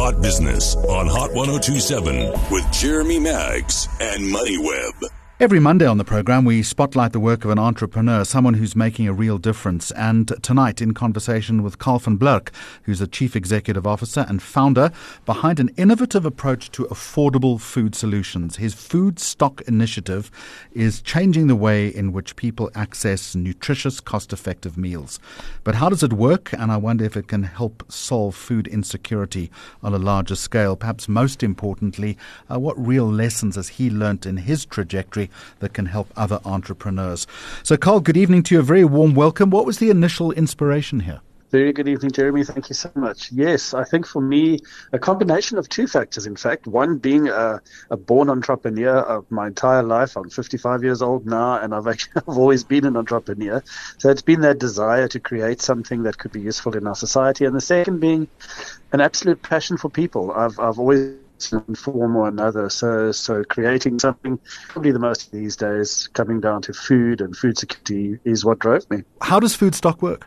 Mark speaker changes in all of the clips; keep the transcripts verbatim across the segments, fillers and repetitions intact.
Speaker 1: Hot Business on Hot one oh two point seven with Jeremy Maggs and MoneyWeb.
Speaker 2: Every Monday on the program, we spotlight the work of an entrepreneur, someone who's making a real difference. And tonight, in conversation with Carl van Blerk, who's the Chief Executive Officer and founder behind an innovative approach to affordable food solutions. His Food Stock initiative is changing the way in which people access nutritious, cost-effective meals. But how does it work? And I wonder if it can help solve food insecurity on a larger scale. Perhaps most importantly, uh, what real lessons has he learnt in his trajectory that can help other entrepreneurs. So, Carl, good evening to you. A very warm welcome. What was the initial inspiration here?
Speaker 3: Very good evening, Jeremy. Thank you so much. Yes, I think for me, a combination of two factors, in fact. One being a, a born entrepreneur of my entire life. I'm fifty-five years old now, and I've actually I've always been an entrepreneur. So it's been that desire to create something that could be useful in our society. And the second being an absolute passion for people. I've I've always in form or another. So so creating something, probably the most these days, coming down to food and food security is what drove me.
Speaker 2: How does Food Stock work?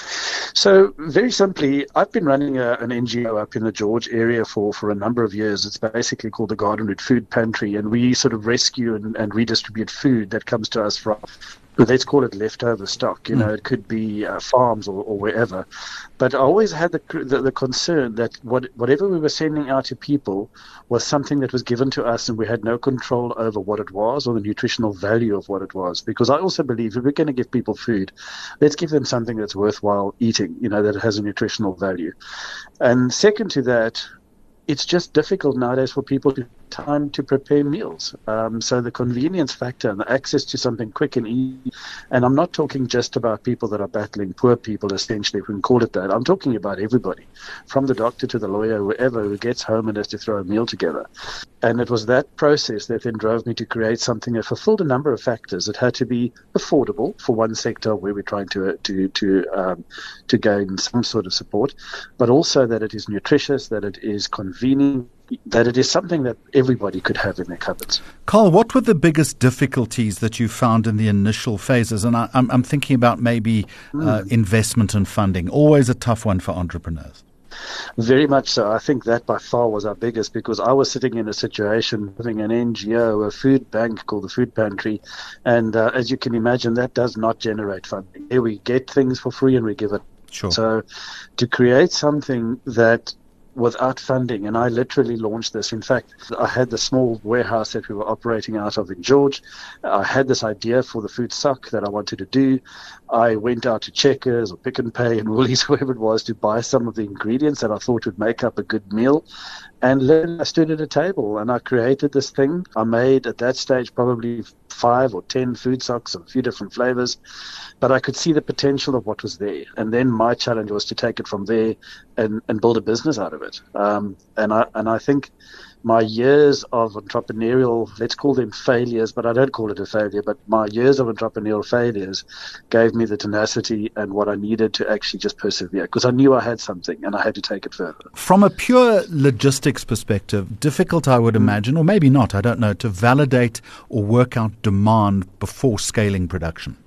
Speaker 3: So very simply, I've been running a, an N G O up in the George area for, for a number of years. It's basically called the Garden Route Food Pantry, and we sort of rescue and, and redistribute food that comes to us from, let's call it leftover stock. You know, it could be uh, farms or, or wherever. But I always had the, the the concern that what whatever we were sending out to people was something that was given to us, and we had no control over what it was or the nutritional value of what it was. Because I also believe if we're going to give people food, let's give them something that's worthwhile eating, you know, that has a nutritional value. And second to that, it's just difficult nowadays for people to time to prepare meals. Um, so the convenience factor and the access to something quick and easy, and I'm not talking just about people that are battling, poor people essentially, if we can call it that. I'm talking about everybody, from the doctor to the lawyer, whoever who gets home and has to throw a meal together. And it was that process that then drove me to create something that fulfilled a number of factors. It had to be affordable for one sector where we're trying to to to um, to gain some sort of support, but also that it is nutritious, that it is convenient, that it is something that everybody could have in their cupboards.
Speaker 2: Carl, what were the biggest difficulties that you found in the initial phases? And I, I'm, I'm thinking about maybe uh, mm. investment and funding, always a tough one for entrepreneurs.
Speaker 3: Very much so. I think that by far was our biggest, because I was sitting in a situation having an N G O, a food bank called the Food Pantry, and uh, as you can imagine, that does not generate funding. Here we get things for free and we give it.
Speaker 2: Sure.
Speaker 3: So to create something that without funding, and I literally launched this. In fact, I had the small warehouse that we were operating out of in George. I had this idea for the Food Stock that I wanted to do. I went out to Checkers or Pick n Pay and Woolies, whoever it was, to buy some of the ingredients that I thought would make up a good meal. And then I stood at a table and I created this thing. I made at that stage probably five or ten Food Stocks of a few different flavors, but I could see the potential of what was there. And then my challenge was to take it from there and, and build a business out of it. Um, and I and I think my years of entrepreneurial, let's call them failures, but I don't call it a failure, but my years of entrepreneurial failures gave me the tenacity and what I needed to actually just persevere, because I knew I had something and I had to take it further.
Speaker 2: From a pure logistics perspective, difficult, I would imagine, or maybe not, I don't know, to validate or work out demand before scaling production.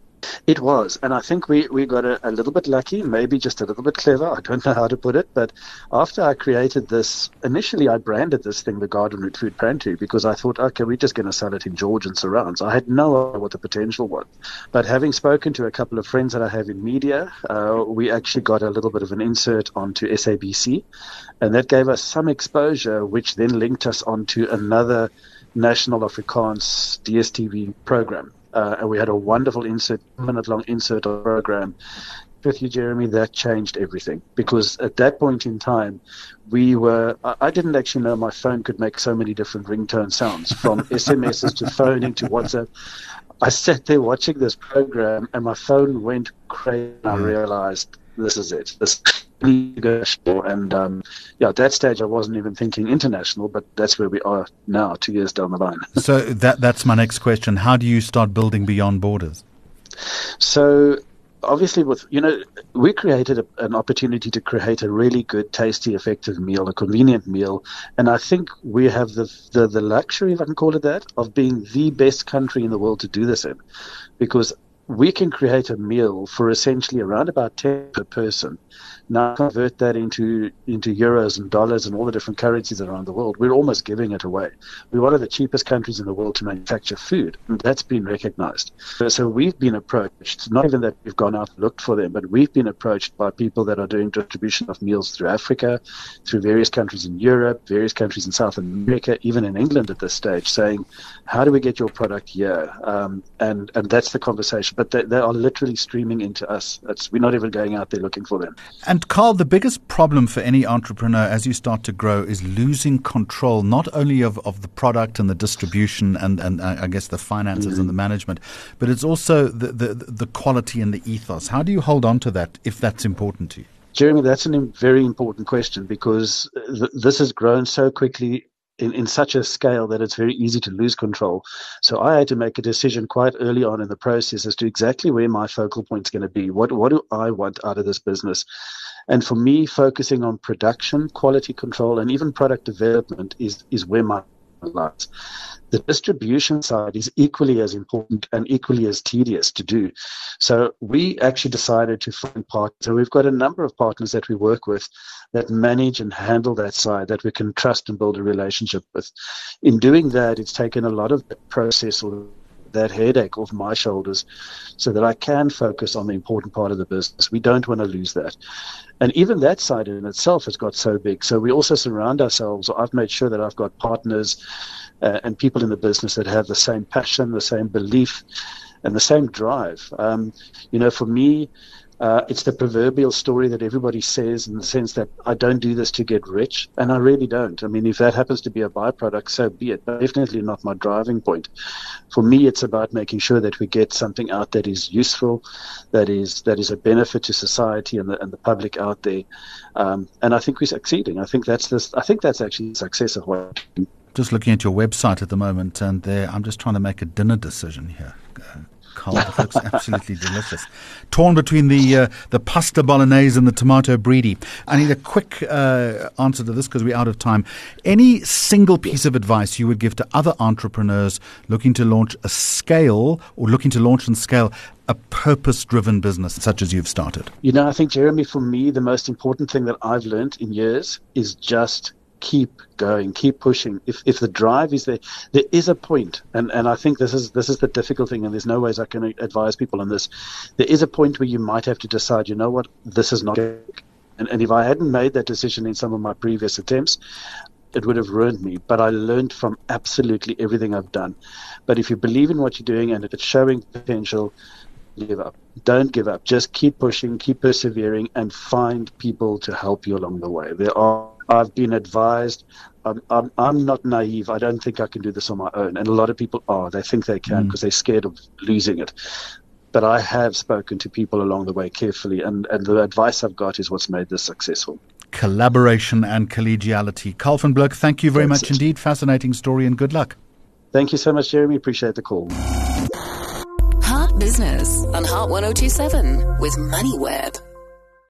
Speaker 3: It was, and I think we, we got a, a little bit lucky, maybe just a little bit clever. I don't know how to put it, but after I created this, initially I branded this thing the Garden Route Food Pantry, because I thought, okay, we're just going to sell it in George and surrounds. I had no idea what the potential was. But having spoken to a couple of friends that I have in media, uh, we actually got a little bit of an insert onto S A B C, and that gave us some exposure, which then linked us onto another National Afrikaans D S T V program. Uh, and we had a wonderful insert, minute-long insert of the program. With you, Jeremy, that changed everything. Because at that point in time, we were, I, I didn't actually know my phone could make so many different ringtone sounds, from S M Ses to phoning to WhatsApp. I sat there watching this program, and my phone went crazy. And I realized, this is it. This And um, yeah, at that stage, I wasn't even thinking international, but that's where we are now, two years down the line.
Speaker 2: So that that's my next question. How do you start building beyond borders?
Speaker 3: So obviously, with you know, we created a, an opportunity to create a really good, tasty, effective meal, a convenient meal, and I think we have the, the the luxury, if I can call it that, of being the best country in the world to do this in, because we can create a meal for essentially around about ten per person now convert that into into euros and dollars and all the different currencies around the world, we're almost giving it away. We're one of the cheapest countries in the world to manufacture food, and that's been recognized. So, so we've been approached, not even that we've gone out and looked for them, but we've been approached by people that are doing distribution of meals through Africa, through various countries in Europe, various countries in South America, even in England at this stage, saying, how do we get your product here? Um, and, and that's the conversation. But they, they are literally streaming into us. It's, we're not even going out there looking for them.
Speaker 2: And Carl, the biggest problem for any entrepreneur as you start to grow is losing control, not only of, of the product and the distribution and, and uh, I guess the finances mm-hmm. and the management, but it's also the, the, the quality and the ethos. How do you hold on to that if that's important to you?
Speaker 3: Jeremy, that's a very important question, because th- this has grown so quickly in, in such a scale that it's very easy to lose control. So I had to make a decision quite early on in the process as to exactly where my focal point is going to be. What, what do I want out of this business? And for me, focusing on production, quality control, and even product development is, is where my lies. The distribution side is equally as important and equally as tedious to do. So we actually decided to find partners. So we've got a number of partners that we work with that manage and handle that side, that we can trust and build a relationship with. In doing that, it's taken a lot of the process or that headache off my shoulders so that I can focus on the important part of the business. We don't want to lose that. And even that side in itself has got so big. So we also surround ourselves, or I've made sure that I've got partners uh, and people in the business that have the same passion, the same belief, and the same drive. Um, you know, for me, Uh, it's the proverbial story that everybody says, in the sense that I don't do this to get rich, and I really don't. I mean, if that happens to be a byproduct, so be it, but definitely not my driving point. For me, it's about making sure that we get something out that is useful, that is that is a benefit to society and the, and the public out there. Um, and I think we're succeeding. I think that's this. I think that's actually the success of what.
Speaker 2: Just looking at your website at the moment, and there, I'm just trying to make a dinner decision here. Uh, Carl, it looks absolutely delicious. Torn between the uh, the pasta bolognese and the tomato brie. I need a quick uh, answer to this because we're out of time. Any single piece of advice you would give to other entrepreneurs looking to launch a scale or looking to launch and scale a purpose-driven business such as you've started?
Speaker 3: You know, I think, Jeremy, for me, the most important thing that I've learned in years is just keep going, keep pushing. If if the drive is there, there is a point, and, and I think this is this is the difficult thing, and there's no ways I can advise people on this. There is a point where you might have to decide, you know what, this is not good. And, and if I hadn't made that decision in some of my previous attempts, it would have ruined me. But I learned from absolutely everything I've done. But if you believe in what you're doing and if it's showing potential, give up. Don't give up. Just keep pushing, keep persevering, and find people to help you along the way. There are I've been advised. I'm, I'm, I'm not naive. I don't think I can do this on my own. And a lot of people are. They think they can because mm. they're scared of losing it. But I have spoken to people along the way carefully, and, and the advice I've got is what's made this successful.
Speaker 2: Collaboration and collegiality. Carl van Blerk, thank you very That's much it. indeed. Fascinating story, and good luck.
Speaker 3: Thank you so much, Jeremy. Appreciate the call.
Speaker 4: Heart Business on Heart one oh two seven with MoneyWeb.